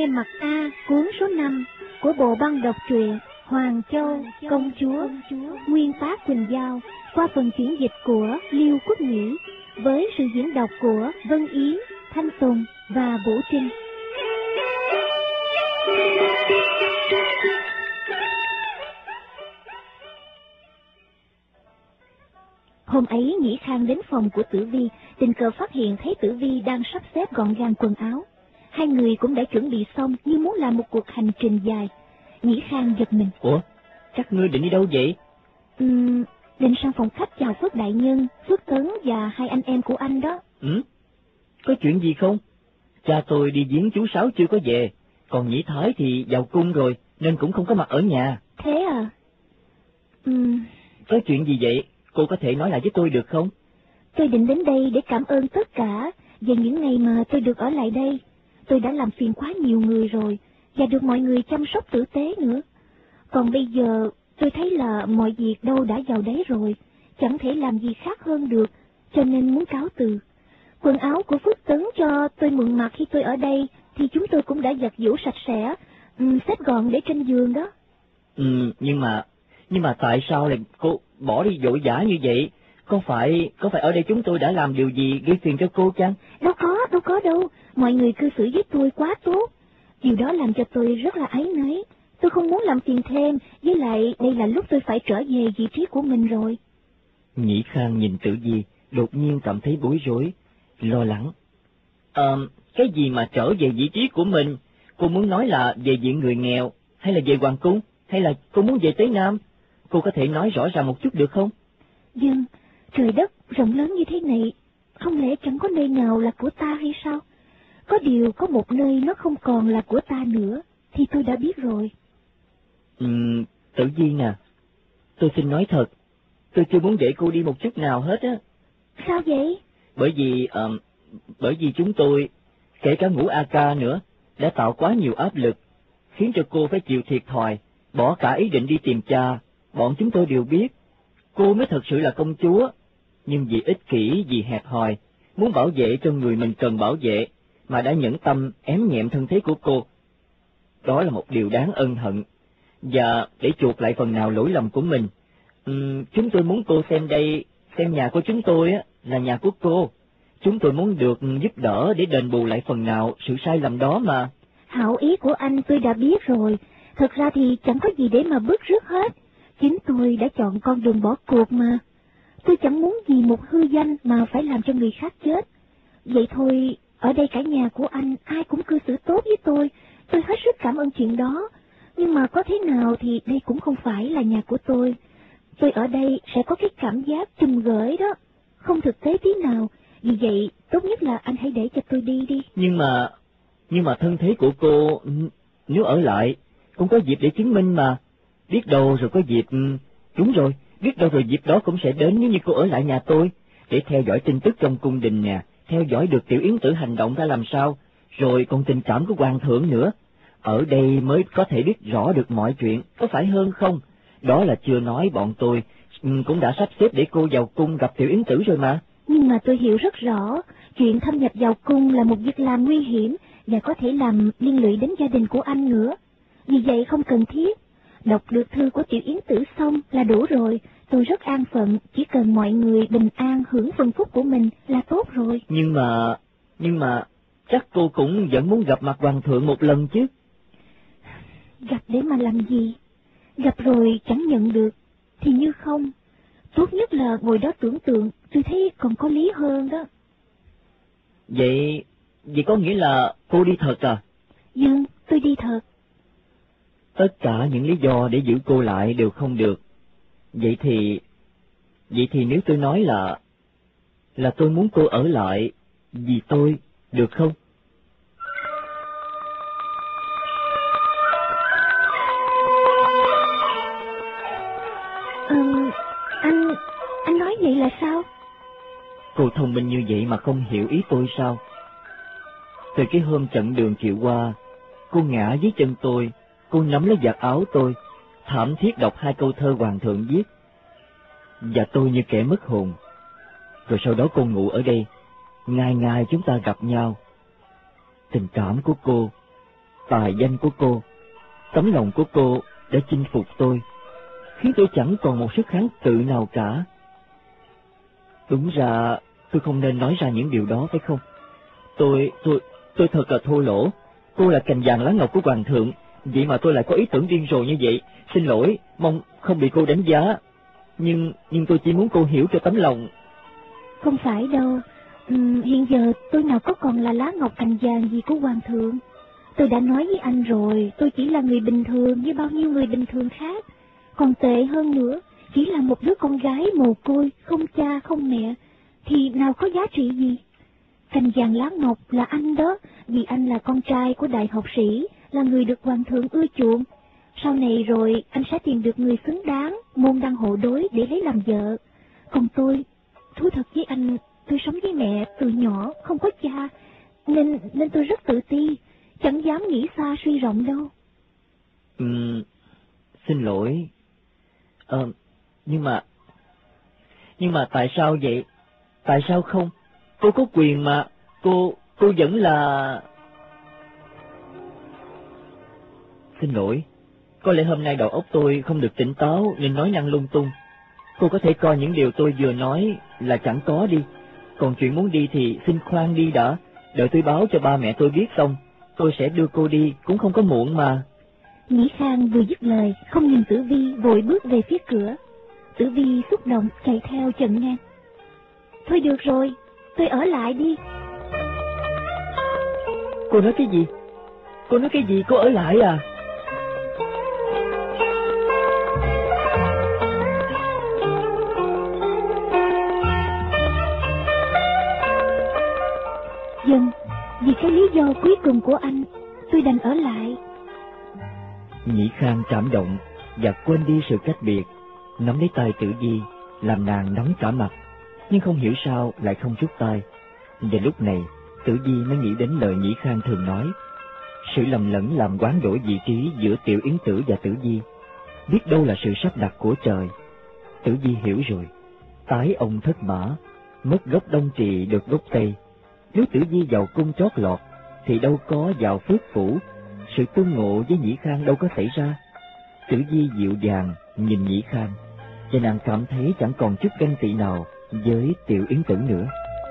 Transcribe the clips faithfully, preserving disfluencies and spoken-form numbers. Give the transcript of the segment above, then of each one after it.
nghe mặt A cuốn số năm của bộ băng đọc truyện Hoàng Châu Công Chúa, nguyên tác Quỳnh Giao, qua phần chuyển dịch của Liêu Quốc Nghĩ, với sự diễn đọc của Vân Yến, Thanh Tùng và Vũ Trinh. Hôm ấy Nhĩ Khang đến phòng của Tử Vi, tình cờ phát hiện thấy Tử Vi đang sắp xếp gọn gàng quần áo. Hai người cũng đã chuẩn bị xong như muốn làm một cuộc hành trình dài. Nhĩ Khang giật mình. Ủa, các ngươi định đi đâu vậy? Ừm, định sang phòng khách chào Phước Đại Nhân, Phước Tấn và hai anh em của anh đó. Ừ? Có chuyện gì không? Cha tôi đi viếng chú Sáu chưa có về, còn Nhĩ Thái thì vào cung rồi nên cũng không có mặt ở nhà. Thế à? Ừm... Có chuyện gì vậy? Cô có thể nói lại với tôi được không? Tôi định đến đây để cảm ơn tất cả về những ngày mà tôi được ở lại đây. Tôi đã làm phiền quá nhiều người rồi, và được mọi người chăm sóc tử tế nữa. Còn bây giờ tôi thấy là mọi việc đâu đã vào đấy rồi, chẳng thể làm gì khác hơn được, cho nên muốn cáo từ. Quần áo của Phước Tấn cho tôi mượn mặc khi tôi ở đây thì chúng tôi cũng đã giặt giũ sạch sẽ, um, xếp gọn để trên giường đó. Ừ, nhưng mà nhưng mà tại sao lại cô bỏ đi vội vã như vậy? Có phải có phải ở đây chúng tôi đã làm điều gì gây phiền cho cô chăng? Đâu có, đâu có đâu. Mọi người cư xử với tôi quá tốt. Điều đó làm cho tôi rất là áy náy. Tôi không muốn làm phiền thêm, với lại đây là lúc tôi phải trở về vị trí của mình rồi. Nhĩ Khang nhìn Tử Vi, đột nhiên cảm thấy bối rối, lo lắng. Ờ, cái gì mà trở về vị trí của mình? Cô muốn nói là về viện người nghèo, hay là về hoàng cung, hay là cô muốn về Tế Nam? Cô có thể nói rõ ràng một chút được không? Dương, trời đất rộng lớn như thế này, không lẽ chẳng có nơi nào là của ta hay sao? Có điều có một nơi nó không còn là của ta nữa, thì tôi đã biết rồi. Ừm, Tử Vi nè, tôi xin nói thật, tôi chưa muốn để cô đi một chút nào hết á. Sao vậy? Bởi vì, uh, bởi vì chúng tôi, kể cả Ngũ A Ca nữa, đã tạo quá nhiều áp lực, khiến cho cô phải chịu thiệt thòi, bỏ cả ý định đi tìm cha. Bọn chúng tôi đều biết, cô mới thật sự là công chúa, nhưng vì ích kỷ, vì hẹp hòi, muốn bảo vệ cho người mình cần bảo vệ, mà đã nhẫn tâm ém nhẹm thân thế của cô. Đó là một điều đáng ân hận, và để chuộc lại phần nào lỗi lầm của mình, um, chúng tôi muốn cô xem đây, xem nhà của chúng tôi á là nhà của cô. Chúng tôi muốn được giúp đỡ để đền bù lại phần nào sự sai lầm đó mà. Hảo ý của anh tôi đã biết rồi, thật ra thì chẳng có gì để mà bứt rứt hết. Chính tôi đã chọn con đường bỏ cuộc mà. Tôi chẳng muốn vì một hư danh mà phải làm cho người khác chết. Vậy thôi, ở đây cả nhà của anh ai cũng cư xử tốt với tôi, tôi hết sức cảm ơn chuyện đó. Nhưng mà có thế nào thì đây cũng không phải là nhà của tôi. Tôi ở đây sẽ có cái cảm giác chùm gửi đó, không thực tế tí nào. Vì vậy, tốt nhất là anh hãy để cho tôi đi đi. Nhưng mà, nhưng mà thân thế của cô, nếu ở lại, cũng có dịp để chứng minh mà. Biết đâu rồi có dịp, đúng rồi, biết đâu rồi dịp đó cũng sẽ đến nếu như cô ở lại nhà tôi, để theo dõi tin tức trong cung đình nè, theo dõi được Tiểu Yến Tử hành động ra làm sao, rồi còn tình cảm của hoàng thượng nữa. Ở đây mới có thể biết rõ được mọi chuyện, có phải hơn không? Đó là chưa nói bọn tôi cũng đã sắp xếp để cô vào cung gặp Tiểu Yến Tử rồi mà. Nhưng mà tôi hiểu rất rõ, chuyện thâm nhập vào cung là một việc làm nguy hiểm và có thể làm liên lụy đến gia đình của anh nữa. Vì vậy không cần thiết. Đọc được thư của Tiểu Yến Tử xong là đủ rồi. Tôi rất an phận, chỉ cần mọi người bình an hưởng phần phúc của mình là tốt rồi. Nhưng mà, nhưng mà, chắc cô cũng vẫn muốn gặp mặt hoàng thượng một lần chứ. Gặp để mà làm gì? Gặp rồi chẳng nhận được, thì như không. Tốt nhất là ngồi đó tưởng tượng, tôi thấy còn có lý hơn đó. Vậy, vậy có nghĩa là cô đi thật à? Vâng, tôi đi thật. Tất cả những lý do để giữ cô lại đều không được. Vậy thì, vậy thì nếu tôi nói là, là tôi muốn cô ở lại vì tôi, được không? Ừ, anh, anh nói vậy là sao? Cô thông minh như vậy mà không hiểu ý tôi sao? Từ cái hôm trận đường chiều qua, cô ngã dưới chân tôi, cô nắm lấy vạt áo tôi, thảm thiết đọc hai câu thơ hoàng thượng viết. Và tôi như kẻ mất hồn. Rồi sau đó cô ngủ ở đây, ngày ngày chúng ta gặp nhau. Tình cảm của cô, tài danh của cô. Tấm lòng của cô đã chinh phục tôi, khiến tôi chẳng còn một sức kháng cự nào cả. Đúng ra tôi không nên nói ra những điều đó phải không? Tôi, tôi, tôi thật là thô lỗ. Cô là cành vàng lá ngọc của hoàng thượng, vậy mà tôi lại có ý tưởng điên rồ như vậy. Xin lỗi, mong không bị cô đánh giá. Nhưng, nhưng tôi chỉ muốn cô hiểu cho tấm lòng. Không phải đâu. Uhm, hiện giờ tôi nào có còn là lá ngọc cành vàng gì của hoàng thượng. Tôi đã nói với anh rồi, tôi chỉ là người bình thường như bao nhiêu người bình thường khác. Còn tệ hơn nữa, chỉ là một đứa con gái mồ côi, không cha không mẹ, thì nào có giá trị gì. Cành vàng lá ngọc là anh đó, vì anh là con trai của đại học sĩ, là người được hoàng thượng ưa chuộng. Sau này rồi anh sẽ tìm được người xứng đáng, môn đăng hộ đối để lấy làm vợ. Còn tôi, thú thật với anh, tôi sống với mẹ từ nhỏ, không có cha, nên nên tôi rất tự ti, chẳng dám nghĩ xa suy rộng đâu. Ừm, xin lỗi. Ờ, nhưng mà... Nhưng mà tại sao vậy? Tại sao không? Cô có quyền mà, cô, cô vẫn là... Xin lỗi, có lẽ hôm nay đầu óc tôi không được tỉnh táo nên nói năng lung tung. Cô có thể coi những điều tôi vừa nói là chẳng có đi. Còn chuyện muốn đi thì xin khoan đi đã, đợi tôi báo cho ba mẹ tôi biết xong, tôi sẽ đưa cô đi, cũng không có muộn mà. Nhĩ Khang vừa dứt lời, không nhìn Tử Vi, vội bước về phía cửa. Tử Vi xúc động chạy theo chận ngang. Thôi được rồi, tôi ở lại đi. Cô nói cái gì? Cô nói cái gì? Cô ở lại à? Dân, vì cái lý do cuối cùng của anh, tôi đành ở lại. Nhĩ Khang cảm động và quên đi sự cách biệt, nắm lấy tay Tử Vi, làm nàng nóng cả mặt, nhưng không hiểu sao lại không rút tay. Và lúc này, Tử Vi mới nghĩ đến lời Nhĩ Khang thường nói, sự lầm lẫn làm hoán đổi vị trí giữa Tiểu Yến Tử và Tử Vi, biết đâu là sự sắp đặt của trời. Tử Vi hiểu rồi, tái ông thất mã, mất gốc Đông Trì được gốc Tây. Nếu Tử Vi vào cung chót lọt, thì đâu có vào Phước Phủ, sự tương ngộ với Nhĩ Khang đâu có xảy ra. Tử Vi dịu dàng nhìn Nhĩ Khang, và nàng cảm thấy chẳng còn chút ganh tị nào với Tiểu Yến Tử nữa.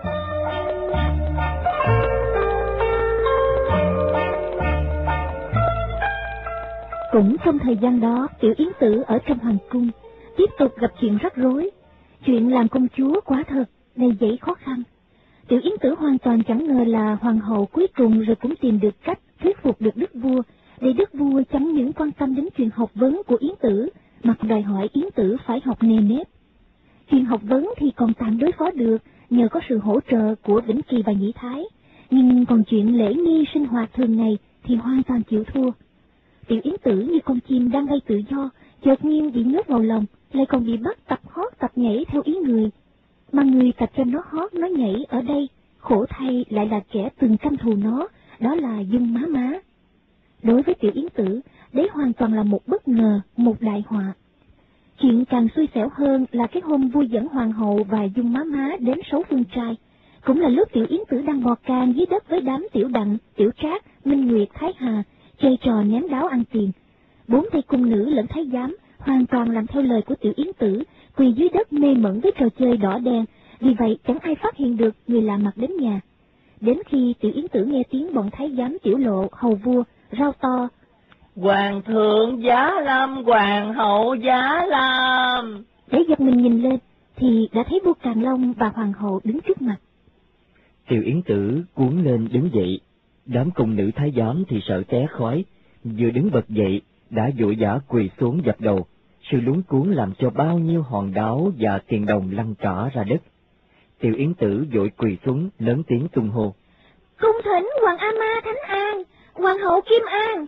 Cũng trong thời gian đó, Tiểu Yến Tử ở trong hoàng cung tiếp tục gặp chuyện rắc rối. Chuyện làm công chúa quả thật đầy dẫy khó khăn. Tiểu Yến Tử hoàn toàn chẳng ngờ là hoàng hậu cuối cùng rồi cũng tìm được cách thuyết phục được đức vua, để đức vua chẳng những quan tâm đến chuyện học vấn của Yến Tử, mà đòi hỏi Yến Tử phải học nề nếp. Chuyện học vấn thì còn tạm đối phó được, nhờ có sự hỗ trợ của Vĩnh Kỳ và Nhĩ Thái, nhưng còn chuyện lễ nghi sinh hoạt thường ngày thì hoàn toàn chịu thua. Tiểu Yến Tử như con chim đang bay tự do, chợt nhiên bị nhốt vào lòng, lại còn bị bắt tập hót tập nhảy theo ý người. Mà người tập cho nó hót nó nhảy ở đây, khổ thay lại là kẻ từng căm thù nó, đó là Dung Má Má. Đối với Tiểu Yến Tử, đấy hoàn toàn là một bất ngờ, một đại họa. Chuyện càng xui xẻo hơn là cái hôm vua dẫn hoàng hậu và Dung Má Má đến Sấu Phương Trai, cũng là lúc Tiểu Yến Tử đang bò càng dưới đất với đám Tiểu Đặng, Tiểu Trác, Minh Nguyệt, Thái Hà, chơi trò ném đáo ăn tiền. Bốn tay cung nữ lẫn thái giám hoàn toàn làm theo lời của Tiểu Yến Tử, quỳ dưới đất mê mẩn với trò chơi đỏ đen, vì vậy chẳng ai phát hiện được người lạ mặt đến nhà. Đến khi Tiểu Yến Tử nghe tiếng bọn thái giám Tiểu Lộ, hầu vua, rao to, Hoàng thượng giá lâm, hoàng hậu giá lâm, để giật mình nhìn lên, thì đã thấy vua Càn Long và hoàng hậu đứng trước mặt. Tiểu Yến Tử cuống lên đứng dậy, đám cung nữ thái giám thì sợ té khói, vừa đứng bật dậy đã vội vã quỳ xuống dập đầu. Sự luống cuống làm cho bao nhiêu hòn đáo và tiền đồng lăn cả ra đất. Tiểu Yến Tử vội quỳ xuống lớn tiếng tung hô, Cung thỉnh Hoàng A Ma Thánh An, Hoàng hậu Kim An.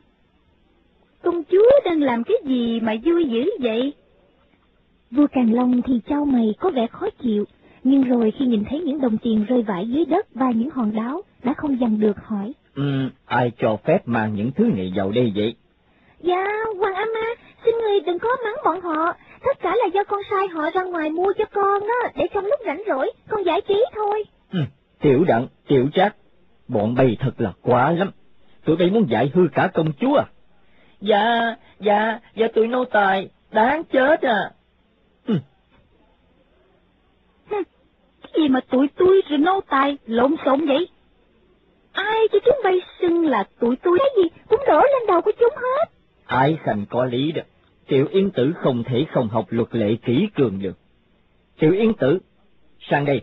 Công chúa đang làm cái gì mà vui dữ vậy? Vua Càn Long thì chau mày có vẻ khó chịu, nhưng rồi khi nhìn thấy những đồng tiền rơi vãi dưới đất và những hòn đáo, đã không dằn được hỏi, Ừ, ai cho phép mang những thứ này vào đây vậy? Dạ, Hoàng A Ma, xin người đừng có mắng bọn họ, tất cả là do con sai họ ra ngoài mua cho con đó, để trong lúc rảnh rỗi, con giải trí thôi. Ừ, Tiểu Đặng, Tiểu Trác, bọn bay thật là quá lắm. tụi bay muốn dạy hư cả công chúa à? Dạ, dạ, dạ tụi nô tài, đáng chết à. Ừ. Cái gì mà tụi tôi rồi nô tài lộn xộn vậy? Ai cho chúng bay xưng là tụi tôi? Cái gì cũng đổ lên đầu của chúng hết. Ái Khanh có lý đó, Tiểu Yến Tử không thể không học luật lệ kỹ cường được. Tiểu Yến Tử, sang đây.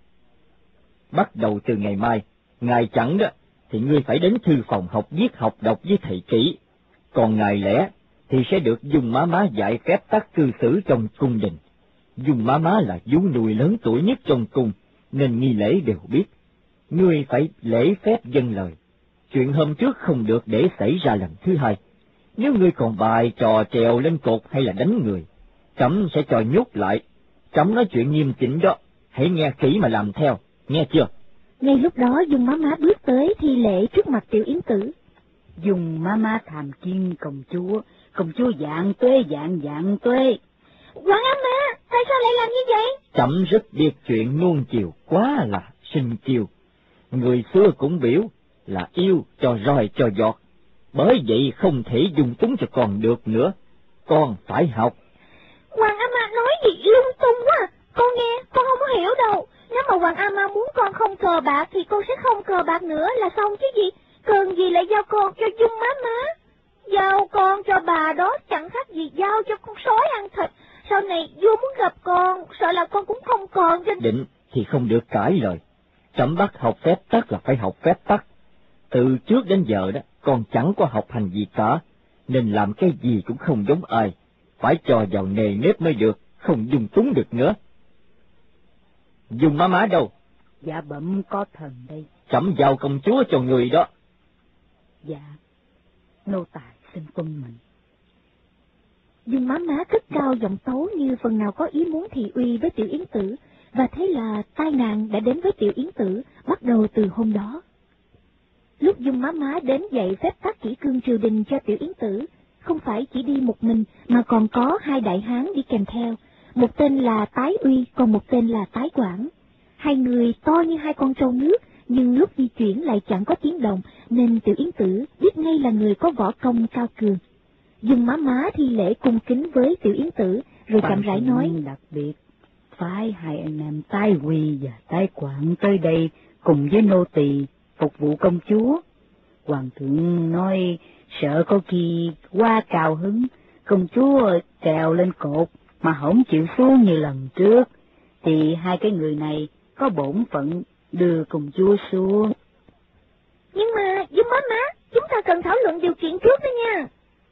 Bắt đầu từ ngày mai, ngày chẳng đó, thì ngươi phải đến thư phòng học viết học đọc với thầy kỹ. Còn ngày lẻ thì sẽ được Dung má má dạy phép tắc cư xử trong cung đình. Dung má má là vú nuôi lớn tuổi nhất trong cung, nên nghi lễ đều biết. Ngươi phải lễ phép vâng lời. Chuyện hôm trước không được để xảy ra lần thứ hai. Nếu ngươi còn bài trò trèo lên cột hay là đánh người, trẫm sẽ cho nhốt lại. Trẫm nói chuyện nghiêm chỉnh đó, hãy nghe kỹ mà làm theo, nghe chưa? Ngay lúc đó Dung má má bước tới thi lễ trước mặt Tiểu Yến Tử. Dung má má tham kiến công chúa, công chúa vạn tuế vạn vạn tuế. Hoàng á má, tại sao lại làm như vậy? Trẫm rất biết chuyện nuông chiều quá là sinh kiêu. Người xưa cũng biểu là yêu cho roi cho giọt, bởi vậy không thể dung túng cho con được nữa, con phải học. Hoàng A Ma nói gì lung tung quá, con nghe, con không có hiểu đâu. Nếu mà Hoàng A Ma muốn con không cờ bạc thì con sẽ không cờ bạc nữa là xong chứ gì, cần gì lại giao con cho Dung má má. Giao con cho bà đó chẳng khác gì giao cho con sói ăn thịt, sau này vua muốn gặp con, sợ là con cũng không còn cho... Định thì không được cãi lời, trẫm bắt học phép tắc là phải học phép tắc. Từ trước đến giờ đó, con chẳng có học hành gì cả, nên làm cái gì cũng không giống ai, phải cho vào nề nếp mới được, không dung túng được nữa. Dung má má đâu? Dạ bẩm có thần đây. Trẫm giao công chúa cho người đó. Dạ, nô tài xin tuân mệnh. Dung má má cất cao giọng tấu như phần nào có ý muốn thị uy với Tiểu Yến Tử, và thế là tai nạn đã đến với Tiểu Yến Tử bắt đầu từ hôm đó. Lúc Dung má má đến dạy phép tắc kỷ cương triều đình cho Tiểu Yến Tử, không phải chỉ đi một mình mà còn có hai đại hán đi kèm theo, một tên là Tái Uy, còn một tên là Tái Quảng. Hai người to như hai con trâu nước, nhưng lúc di chuyển lại chẳng có tiếng động, nên Tiểu Yến Tử biết ngay là người có võ công cao cường. Dung má má thi lễ cung kính với Tiểu Yến Tử, rồi chậm rãi nói: đặc biệt phái hai anh em Tái Uy và Tái Quảng tới đây cùng với nô tỳ phục vụ công chúa. Hoàng thượng nói sợ có khi quá cao hứng, công chúa trèo lên cột mà không chịu xuống như lần trước, thì hai cái người này có bổn phận đưa công chúa xuống. Nhưng mà Dung má má, chúng ta cần thảo luận điều kiện trước đó nha.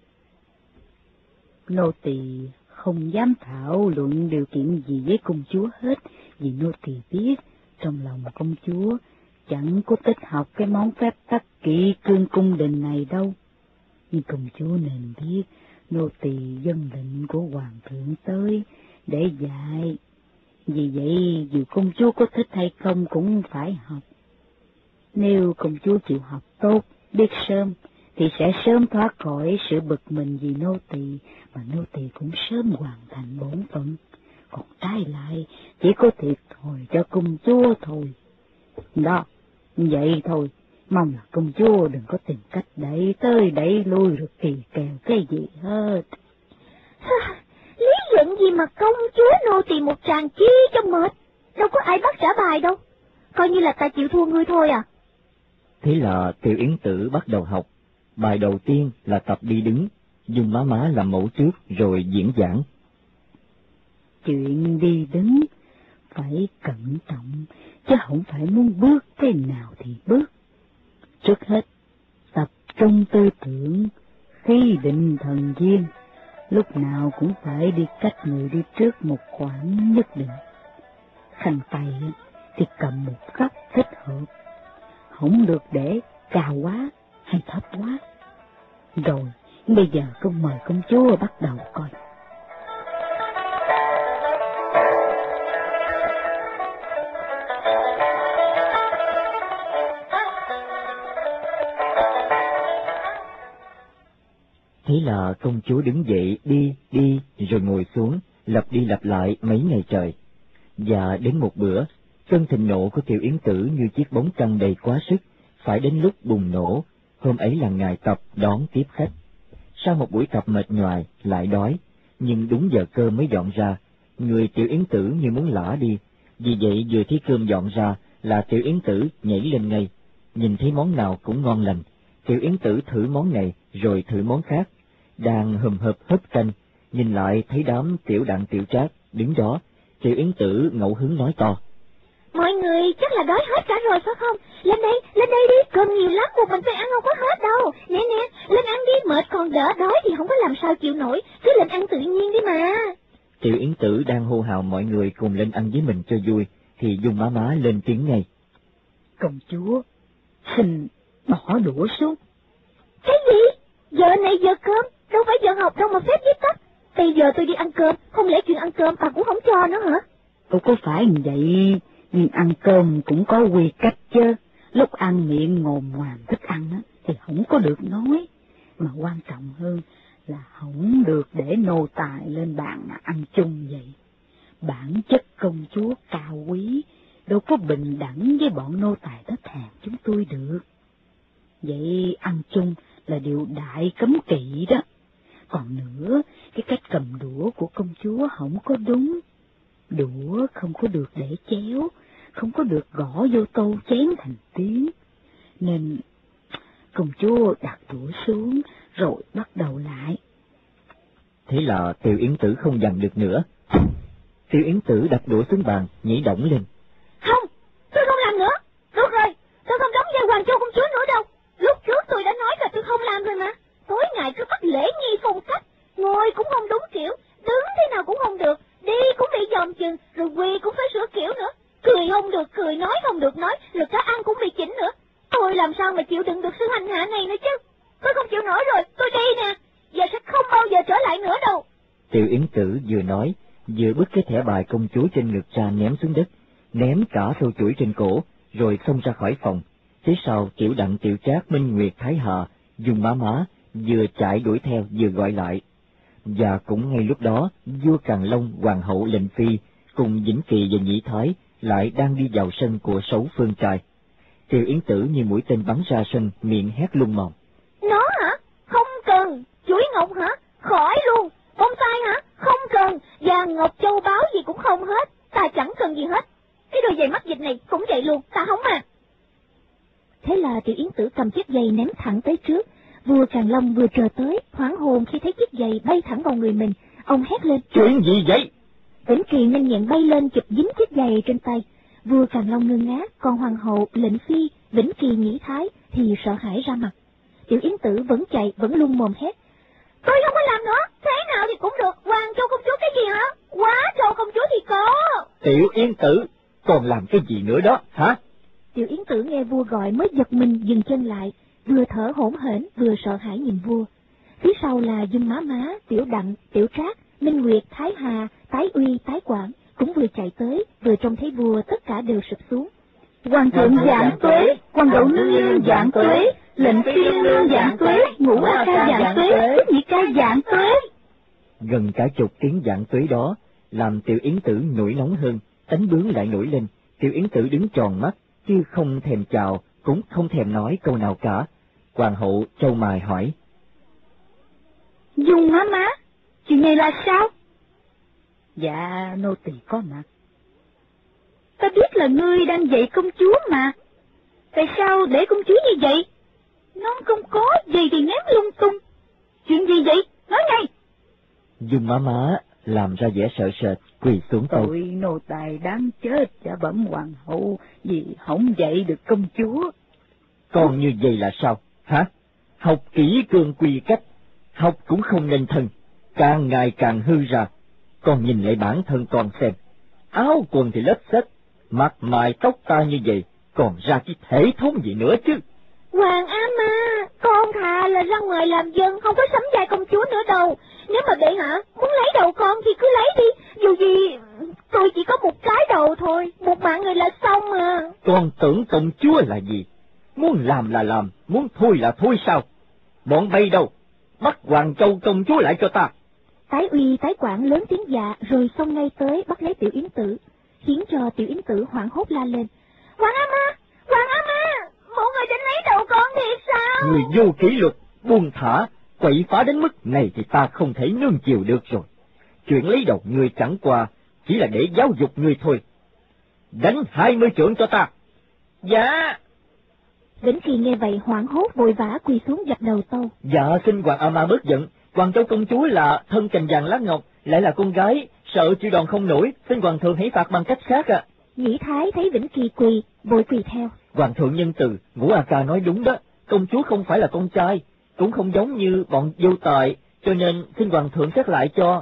Nô tỳ không dám thảo luận điều kiện gì với công chúa hết, vì nô tỳ biết trong lòng công chúa chẳng có thích học cái món phép tắc kỷ cương cung đình này đâu. Nhưng công chúa nên biết, nô tỳ dân lệnh của hoàng thượng tới để dạy. Vì vậy, dù công chúa có thích hay không cũng phải học. Nếu công chúa chịu học tốt, biết sớm, thì sẽ sớm thoát khỏi sự bực mình vì nô tỳ, mà nô tỳ cũng sớm hoàn thành bổn phận. Còn trái lại, chỉ có thiệt thòi cho công chúa thôi. Đó, vậy thôi, mong là công chúa đừng có tìm cách đẩy tới đẩy lui rồi kỳ kèo cái gì hết. Lý luận gì mà công chúa nô tỳ một tràng chi cho mệt, đâu có ai bắt trả bài đâu, coi như là ta chịu thua ngươi thôi à. Thế là Tiểu Yến Tử bắt đầu học. Bài đầu tiên là tập đi đứng, Dung má má làm mẫu trước rồi diễn giảng. Chuyện đi đứng phải cẩn trọng, chứ không phải muốn bước cái nào thì bước. Trước hết, tập trung tư tưởng, khi định thần viên, lúc nào cũng phải đi cách người đi trước một khoảng nhất định. Khăn tay thì cầm một góc thích hợp, không được để cao quá hay thấp quá. Rồi, bây giờ con mời công chúa bắt đầu coi. Thế là công chúa đứng dậy đi đi rồi ngồi xuống, lặp đi lặp lại mấy ngày trời. Và đến một bữa, cơn thịnh nộ của Tiểu Yến Tử như chiếc bóng trăng đầy quá sức, phải đến lúc bùng nổ, Hôm ấy là ngày tập đón tiếp khách. Sau một buổi tập mệt nhoài, lại đói, nhưng đúng giờ cơm mới dọn ra, người Tiểu Yến Tử như muốn lả đi. Vì vậy vừa thấy cơm dọn ra là Tiểu Yến Tử nhảy lên ngay. Nhìn thấy món nào cũng ngon lành, Tiểu Yến Tử thử món này rồi thử món khác. Đang hùm hụp húp canh, nhìn lại thấy đám Tiểu Đặng Tiểu Trác đứng đó. Tiểu Yến Tử ngẫu hứng nói to: Mọi người chắc là đói hết cả rồi phải không? Lên đây, lên đây đi, cơm nhiều lắm, một mình tôi ăn không có hết đâu. Nè nè, lên ăn đi, mệt còn đỡ, đói thì không có làm sao chịu nổi, cứ lên ăn tự nhiên đi mà. Tiểu Yến Tử đang hô hào mọi người cùng lên ăn với mình cho vui, thì Dung má má lên tiếng ngay: Công chúa, xin bỏ đũa xuống. Cái gì? Giờ này giờ cơm, đâu phải giờ học đâu mà phép viết tắt. Bây giờ tôi đi ăn cơm, không lẽ chuyện ăn cơm bà cũng không cho nữa hả? Tôi có phải như vậy, nhưng ăn cơm cũng có quy cách chứ. Lúc ăn miệng ngồm ngoàm thức ăn á, thì không có được nói. Mà quan trọng hơn là không được để nô tài lên bàn mà ăn chung vậy. Bản chất công chúa cao quý, đâu có bình đẳng với bọn nô tài thất hèn chúng tôi được. Vậy ăn chung là điều đại cấm kỵ đó. Còn nữa, cái cách cầm đũa của công chúa không có đúng. Đũa không có được để chéo, không có được gõ vô tô chén thành tiếng. Nên công chúa đặt đũa xuống rồi bắt đầu lại. Thế là Tiểu Yến Tử không dằn được nữa. Tiểu Yến Tử đặt đũa xuống bàn, nhảy đổng lên. Không, tôi không làm nữa. Được rồi, tôi không đóng vai Hoàng Châu công chúa nữa đâu. Lúc trước tôi đã nói là tôi không làm rồi mà. Tối ngày cứ bắt lễ nghi phong cách, ngồi cũng không đúng kiểu, đứng thế nào cũng không được, đi cũng bị dòm chừng, rồi quỳ cũng phải sửa kiểu nữa. Cười không được cười, nói không được nói, rồi cá ăn cũng bị chỉnh nữa. Tôi làm sao mà chịu đựng được sự hành hạ này nữa chứ? Tôi không chịu nổi rồi, tôi đi nè. Giờ sẽ không bao giờ trở lại nữa đâu. Tiểu Yến Tử vừa nói, vừa bứt cái thẻ bài công chúa trên ngực ra ném xuống đất, ném cả sâu chuỗi trên cổ, rồi xông ra khỏi phòng. Phía sau Tiểu Đặng Tiểu Trác, Minh Nguyệt, Thái Hà, Dung má má vừa chạy đuổi theo vừa gọi lại. Và cũng ngay lúc đó, vua Càn Long, hoàng hậu Lệnh Phi cùng Vĩnh Kỳ và Nhĩ Thái lại đang đi vào sân của Sấu Phương trai. Tiểu Yến Tử như mũi tên bắn ra sân, miệng hét lung mồm: Nó hả? Không cần. Chuỗi ngọc hả? Khỏi luôn. Bông tai hả? Không cần. Vàng ngọc châu báu gì cũng không hết. Ta chẳng cần gì hết. Cái đôi giày mắc dịch này cũng vậy luôn, ta không à. Thế là Tiểu Yến Tử cầm chiếc giày ném thẳng tới trước. Vua Càn Long vừa chờ tới, hoảng hồn khi thấy chiếc giày bay thẳng vào người mình. Ông hét lên: Chuyện gì vậy? Vĩnh Kỳ nhanh nhẹn bay lên chụp dính chiếc giày trên tay. Vua Càn Long ngơ ngác, còn hoàng hậu, Lệnh Phi, Vĩnh Kỳ, Nhĩ Thái thì sợ hãi ra mặt. Tiểu Yến Tử vẫn chạy, vẫn luôn mồm hét: Tôi không có làm nữa, thế nào thì cũng được. Hoàng Châu công chúa cái gì hả? Quá Châu công chúa thì có. Tiểu Yến Tử, còn làm cái gì nữa đó hả? Tiểu Yến Tử nghe vua gọi mới giật mình dừng chân lại, vừa thở hổn hển vừa sợ hãi nhìn vua. Phía sau là Dung má má, Tiểu Đặng, Tiểu Trác, Minh Nguyệt, Thái Hà, Tái Uy, Tái Quảng cũng vừa chạy tới, vừa trông thấy vua tất cả đều sụp xuống. Hoàng thượng vạn tuế, hoàng hậu nương nương vạn tuế, Lệnh Phi nương nương vạn tuế, Ngũ A ca vạn tuế, Thích Nhị ca vạn tuế. Gần cả chục tiếng vạn tuế đó làm Tiểu Yến Tử nổi nóng hơn, tánh bướng lại nổi lên. Tiểu Yến Tử đứng tròn mắt, chứ không thèm chào, cũng không thèm nói câu nào cả. Hoàng hậu trâu mày hỏi: Dung má má, chuyện này là sao? Dạ, nô tỳ có mặt. Ta biết là ngươi đang dạy công chúa mà. Tại sao để công chúa như vậy? Nó không có gì thì ném lung tung. Chuyện gì vậy? Nói ngay. Dung má má làm ra vẻ sợ sệt, quỳ xuống tâu: Tội nô tài đáng chết đã bẩm hoàng hậu vì không dạy được công chúa. Còn như vậy là sao, hả? Học kỹ cương quy cách, học cũng không nên thân, càng ngày càng hư ra. Còn nhìn lại bản thân con xem, áo quần thì lết xết, mặt mày tóc ta như vậy, còn ra cái thể thống gì nữa chứ. Hoàng A Ma, con thà là ra ngoài làm dân, không có sắm vai công chúa nữa đâu. Nếu mà bệ hạ muốn lấy đầu con thì cứ lấy đi, dù gì tôi chỉ có một cái đầu thôi, một mạng người là xong à. Con tưởng công chúa là gì? Muốn làm là làm, muốn thôi là thôi sao? Bọn bay đâu? Bắt Hoàng Châu công chúa lại cho ta. Tái Uy, Tái Quảng lớn tiếng dạ rồi xông ngay tới bắt lấy Tiểu Yến Tử, khiến cho Tiểu Yến Tử hoảng hốt la lên: Hoàng A Ma, Hoàng A Ma, mọi người định lấy đầu con thì sao? Người vô kỷ luật, buông thả, quậy phá đến mức này thì ta không thể nương chiều được rồi. Chuyện lấy đầu người chẳng qua chỉ là để giáo dục người thôi. Đánh hai mươi trượng cho ta. Dạ. Vĩnh Kỳ nghe vậy hoảng hốt vội vã quỳ xuống dập đầu tâu. Dạ xin Hoàng A Ma bớt giận. Hoàng Châu công chúa là thân cành vàng lá ngọc, lại là con gái, sợ chịu đòn không nổi, xin Hoàng thượng hãy phạt bằng cách khác ạ. À. Nhĩ Thái thấy Vĩnh Kỳ quỳ, vội quỳ theo. Hoàng thượng nhân từ, Ngũ A Ca nói đúng đó, công chúa không phải là con trai, cũng không giống như bọn vô tài, cho nên xin Hoàng thượng xét lại cho.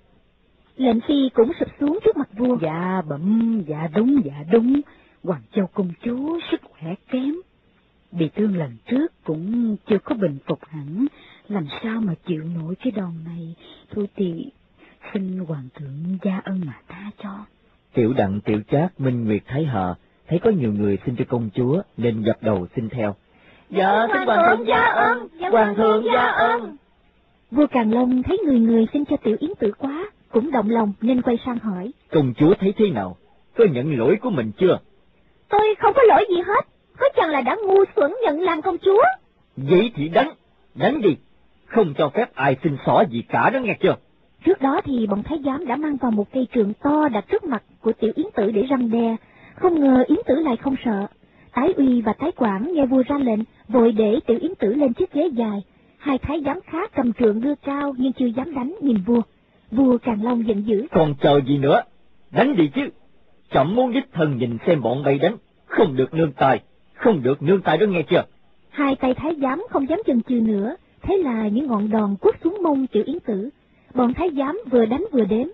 Lệnh Phi cũng sụp xuống trước mặt vua. Dạ bẩm, dạ đúng, dạ đúng, Hoàng Châu công chúa sức khỏe kém. Bị thương lần trước cũng chưa có bình phục hẳn, làm sao mà chịu nổi cái đòn này, thôi thì xin Hoàng thượng gia ân mà tha cho. Tiểu Đặng, Tiểu Trác, Minh Nguyệt, Thái Hà thấy có nhiều người xin cho công chúa nên dập đầu xin theo. Dạ xin Hoàng thượng gia ân, Hoàng thượng gia ân. Vua Càn Long thấy người người xin cho Tiểu Yến Tử quá, cũng động lòng nên quay sang hỏi. Công chúa thấy thế nào? Có nhận lỗi của mình chưa? Tôi không có lỗi gì hết, có chăng là đã ngu xuẩn nhận làm công chúa. Vậy thì đánh, đánh đi, không cho phép ai xin xỏ gì cả đó nghe chưa? Trước đó thì bọn thái giám đã mang vào một cây trường to đặt trước mặt của Tiểu Yến Tử để răn đe, không ngờ Yến Tử lại không sợ. Tái Uy và Tái Quản nghe vua ra lệnh, vội để Tiểu Yến Tử lên chiếc ghế dài. Hai thái giám khác cầm trượng đưa cao nhưng chưa dám đánh nhìn vua. Vua Càn Long giận dữ. Còn chờ gì nữa, đánh đi chứ. Chậm muốn đích thân nhìn xem bọn bay đánh, không được nương tay, không được nương tay đó nghe chưa? Hai tay thái giám không dám chần chừ nữa, thế là những ngọn đòn quất xuống mông Tiểu Yến Tử. Bọn thái giám vừa đánh vừa đếm.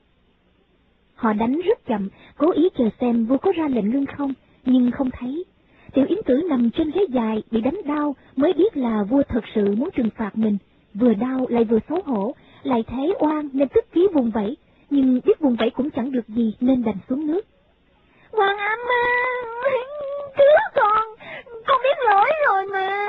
Họ đánh rất chậm, cố ý chờ xem vua có ra lệnh ngưng không, nhưng không thấy. Tiểu Yến Tử nằm trên ghế dài bị đánh đau mới biết là vua thật sự muốn trừng phạt mình. Vừa đau lại vừa xấu hổ, lại thấy oan nên tức chí vùng vẫy, nhưng biết vùng vẫy cũng chẳng được gì nên đành xuống nước. Hoàng A Ma, cứu con, con biết lỗi rồi mà.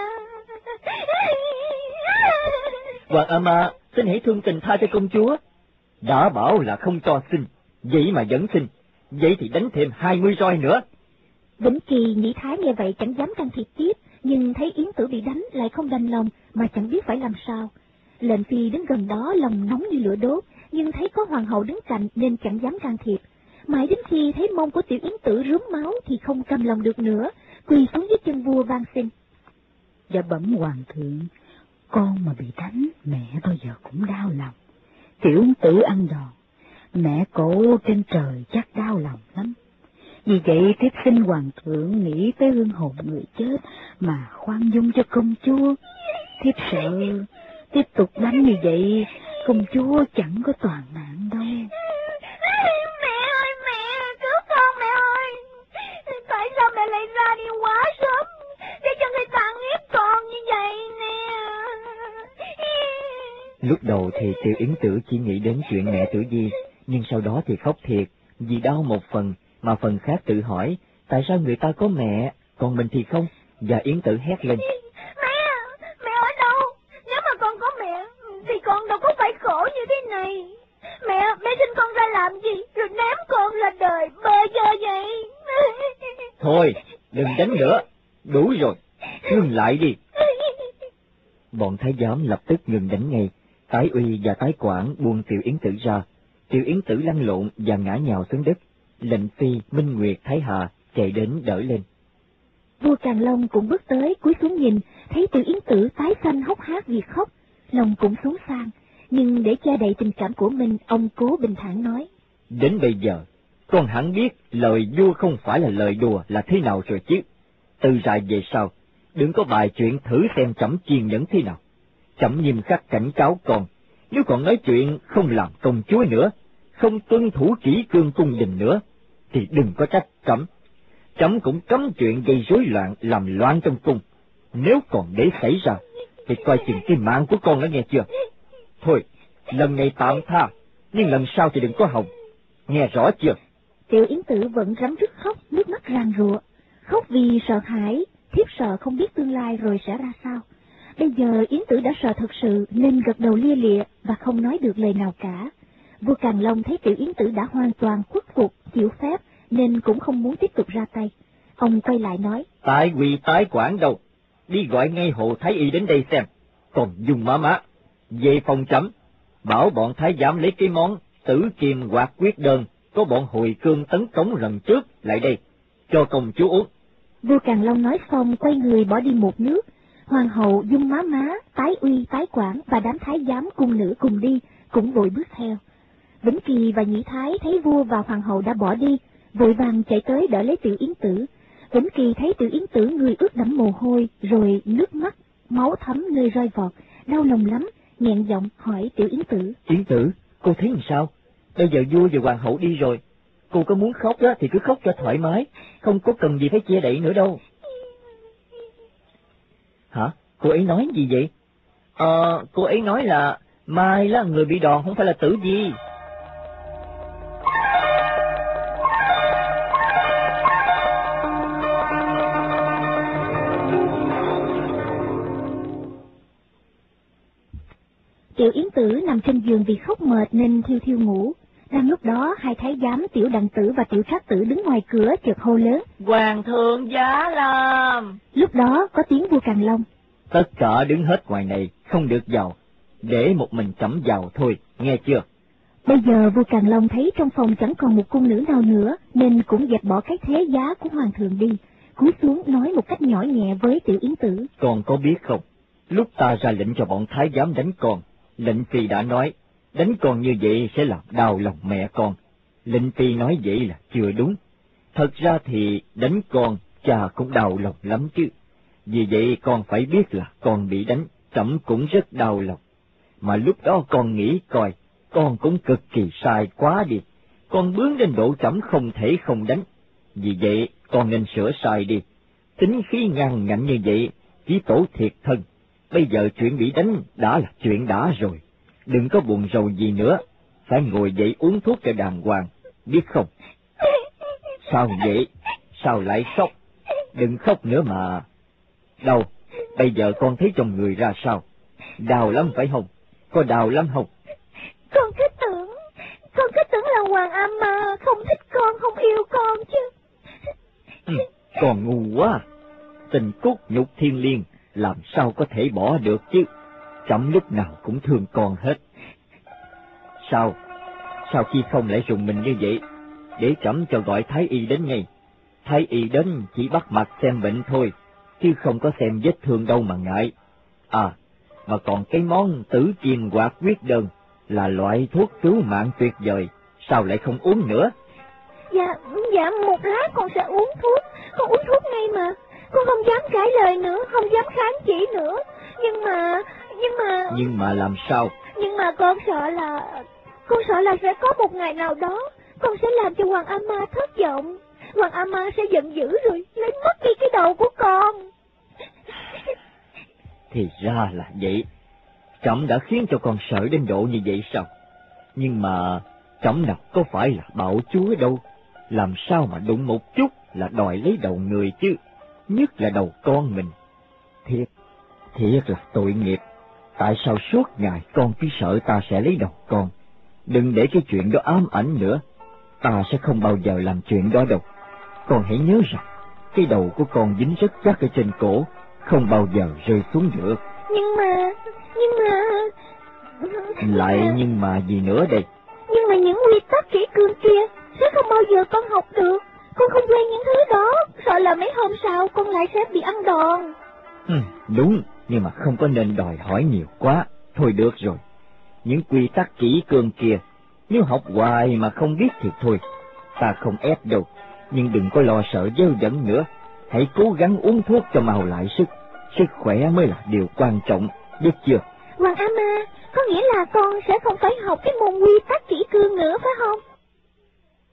Hoàng A Ma, xin hãy thương tình tha cho công chúa. Đã bảo là không cho xin, vậy mà vẫn xin, vậy thì đánh thêm hai mươi roi nữa. Vĩnh Kỳ, Nhĩ Thái nghe vậy chẳng dám can thiệp tiếp, nhưng thấy Yến Tử bị đánh lại không đành lòng mà chẳng biết phải làm sao. Lệnh Phi đứng gần đó lòng nóng như lửa đốt, nhưng thấy có hoàng hậu đứng cạnh nên chẳng dám can thiệp. Mãi đến khi thấy mông của Tiểu Yến Tử rướm máu thì không cam lòng được nữa, quỳ xuống dưới chân vua van xin. Dạ bẩm Hoàng thượng, con mà bị đánh mẹ bao giờ cũng đau lòng. Tiểu Yến Tử ăn đòn, mẹ cổ trên trời chắc đau lòng lắm. Vì vậy tiếp xin Hoàng thượng nghĩ tới hương hồn người chết mà khoan dung cho công chúa. Thiếp sợ tiếp tục đánh như vậy công chúa chẳng có toàn mạng đâu. Mẹ ơi mẹ, cứu con mẹ ơi. Tại sao mẹ lại ra đi quá sớm để cho người ta ép con như vậy nè. Lúc đầu thì Tiểu Yến Tử chỉ nghĩ đến chuyện mẹ Tử Vi, nhưng sau đó thì khóc thiệt, vì đau một phần, mà phần khác tự hỏi, tại sao người ta có mẹ, còn mình thì không, và Yến Tử hét lên. Mẹ, mẹ ở đâu? Nếu mà con có mẹ, thì con đâu có phải khổ như thế này. Mẹ, mẹ sinh con ra làm gì, rồi ném con ra đời, bơ vơ vậy. Thôi, đừng đánh nữa, đủ rồi, ngừng lại đi. Bọn thái giám lập tức ngừng đánh ngay, Tái Uy và Tái Quản buông Tiểu Yến Tử ra. Tiểu Yến Tử lăn lộn và ngã nhào xuống đất. Lệnh Phi, Minh Nguyệt, Thái Hà chạy đến đỡ lên. Vua Càn Long cũng bước tới cúi xuống nhìn, thấy Tiểu Yến Tử tái xanh hốc hác vì khóc, lòng cũng xốn sang, nhưng để che đậy tình cảm của mình, ông cố bình thản nói. Đến bây giờ, con hẳn biết lời vua không phải là lời đùa là thế nào rồi chứ. Từ rày về sau, đừng có bài chuyện thử xem trẫm chiên nhẫn thế nào. Trẫm nghiêm khắc cảnh cáo con, nếu còn nói chuyện không làm công chúa nữa, không tuân thủ kỷ cương cung đình nữa, thì đừng có trách trẫm. Trẫm cũng cấm chuyện gây rối loạn, làm loạn trong cung. Nếu còn để xảy ra, thì coi chừng cái mạng của con đó nghe chưa. Thôi, lần này tạm tha, nhưng lần sau thì đừng có hòng. Nghe rõ chưa? Tiểu Yến Tử vẫn rắm rứt khóc, nước mắt ràn rụa. Khóc vì sợ hãi, thiếp sợ không biết tương lai rồi sẽ ra sao. Bây giờ Yến Tử đã sợ thật sự nên gật đầu lia lịa và không nói được lời nào cả. Vua Càn Long thấy Tiểu Yến Tử đã hoàn toàn khuất phục, chịu phép nên cũng không muốn tiếp tục ra tay. Ông quay lại nói. Tại Quỳ Tái Quản đâu? đi gọi ngay Hồ Thái Y đến đây xem. Còn Dung má má, về phòng trẫm, bảo bọn thái giám lấy cái món tử kiềm hoạt quyết đơn có bọn hồi cương tấn công lần trước lại đây, cho công chúa uống. Vua Càn Long nói xong quay người bỏ đi một nước. Hoàng hậu, Dung má má, Tái Uy, Tái Quản và đám thái giám cung nữ cùng đi, cũng vội bước theo. Vĩnh Kỳ và Nhĩ Thái thấy vua và hoàng hậu đã bỏ đi, vội vàng chạy tới đỡ lấy Tiểu Yến Tử. Vĩnh Kỳ thấy Tiểu Yến Tử người ướt đẫm mồ hôi, rồi nước mắt, máu thấm nơi roi vọt, đau lòng lắm, nghẹn giọng hỏi Tiểu Yến Tử. Yến Tử, cô thấy làm sao? Bây giờ vua và hoàng hậu đi rồi, cô có muốn khóc đó thì cứ khóc cho thoải mái, không có cần gì phải che đậy nữa đâu. Hả? Cô ấy nói gì vậy? Ờ, cô ấy nói là Mai là người bị đòn, không phải là Tử Di. Tiểu Yến Tử nằm trên giường vì khóc mệt nên thiêu thiêu ngủ. Đang lúc đó, hai thái giám Tiểu Đặng Tử và Tiểu Trác Tử đứng ngoài cửa chợt hô lớn: Hoàng thượng giá lâm! Lúc đó có tiếng vua Càn Long: Tất cả đứng hết ngoài này, không được vào, để một mình trẫm vào thôi, nghe chưa? Bây giờ vua Càn Long thấy trong phòng chẳng còn một cung nữ nào nữa, nên cũng dẹp bỏ cái thế giá của hoàng thượng đi, cúi xuống nói một cách nhỏ nhẹ với Tiểu Yến Tử: Con có biết không, lúc ta ra lệnh cho bọn thái giám đánh con, lệnh phi đã nói, đánh con như vậy sẽ làm đau lòng mẹ con. Lệnh phi nói vậy là chưa đúng. Thật ra thì đánh con, cha cũng đau lòng lắm chứ. Vì vậy con phải biết là con bị đánh, trẫm cũng rất đau lòng. Mà lúc đó con nghĩ coi, con cũng cực kỳ sai quá đi. Con bướng đến độ trẫm không thể không đánh. Vì vậy con nên sửa sai đi. Tính khí ngang ngạnh như vậy, chỉ tổ thiệt thân. Bây giờ chuyện bị đánh đã là chuyện đã rồi. Đừng có buồn rầu gì nữa, phải ngồi dậy uống thuốc cho đàng hoàng, biết không? Sao vậy? Sao lại khóc? Đừng khóc nữa mà. Đâu, bây giờ con thấy trong người ra sao? Đau lắm phải không? Có đau lắm không? Con cứ tưởng, con cứ tưởng là Hoàng A Ma không thích con, không yêu con chứ. Ừ, con ngu quá. Tình cốt nhục thiên liêng, làm sao có thể bỏ được chứ? Trẫm lúc nào cũng thương con hết. Sao? Sao khi không lại rùng mình như vậy? Để trẫm cho gọi Thái Y đến ngay. Thái Y đến chỉ bắt mạch xem bệnh thôi, chứ không có xem vết thương đâu mà ngại. À, mà còn cái món tử kiềm hoạt quyết đơn là loại thuốc cứu mạng tuyệt vời, sao lại không uống nữa? Dạ, dạ một lát con sẽ uống thuốc, con uống thuốc ngay mà. Con không dám cãi lời nữa, không dám kháng chỉ nữa. Nhưng mà, nhưng mà... Nhưng mà làm sao? Nhưng mà con sợ là... Con sợ là sẽ có một ngày nào đó, con sẽ làm cho Hoàng A Ma thất vọng. Hoàng A Ma sẽ giận dữ rồi, lấy mất đi cái đầu của con. Thì ra là vậy. Trẫm đã khiến cho con sợ đến độ như vậy sao? Nhưng mà trẫm nào có phải là bạo chúa đâu. Làm sao mà đụng một chút là đòi lấy đầu người chứ? Nhất là đầu con mình. Thiệt, thiệt là tội nghiệp. Tại sao suốt ngày con cứ sợ ta sẽ lấy đầu con? Đừng để cái chuyện đó ám ảnh nữa. Ta sẽ không bao giờ làm chuyện đó đâu. Con hãy nhớ rằng, cái đầu của con dính rất chắc ở trên cổ, không bao giờ rơi xuống được. Nhưng mà, nhưng mà... Lại nhưng mà gì nữa đây? Nhưng mà những quy tắc kỷ cương kia sẽ không bao giờ con học được. Con không quen những thứ đó, sợ là mấy hôm sau con lại sẽ bị ăn đòn. Ừ, đúng, nhưng mà không có nên đòi hỏi nhiều quá. Thôi được rồi, những quy tắc kỷ cương kia, nếu học hoài mà không biết thì thôi, ta không ép đâu. Nhưng đừng có lo sợ dơ dẫn nữa, hãy cố gắng uống thuốc cho mau lại sức. Sức khỏe mới là điều quan trọng, biết chưa? Hoàng A Ma, có nghĩa là con sẽ không phải học cái môn quy tắc kỷ cương nữa phải không?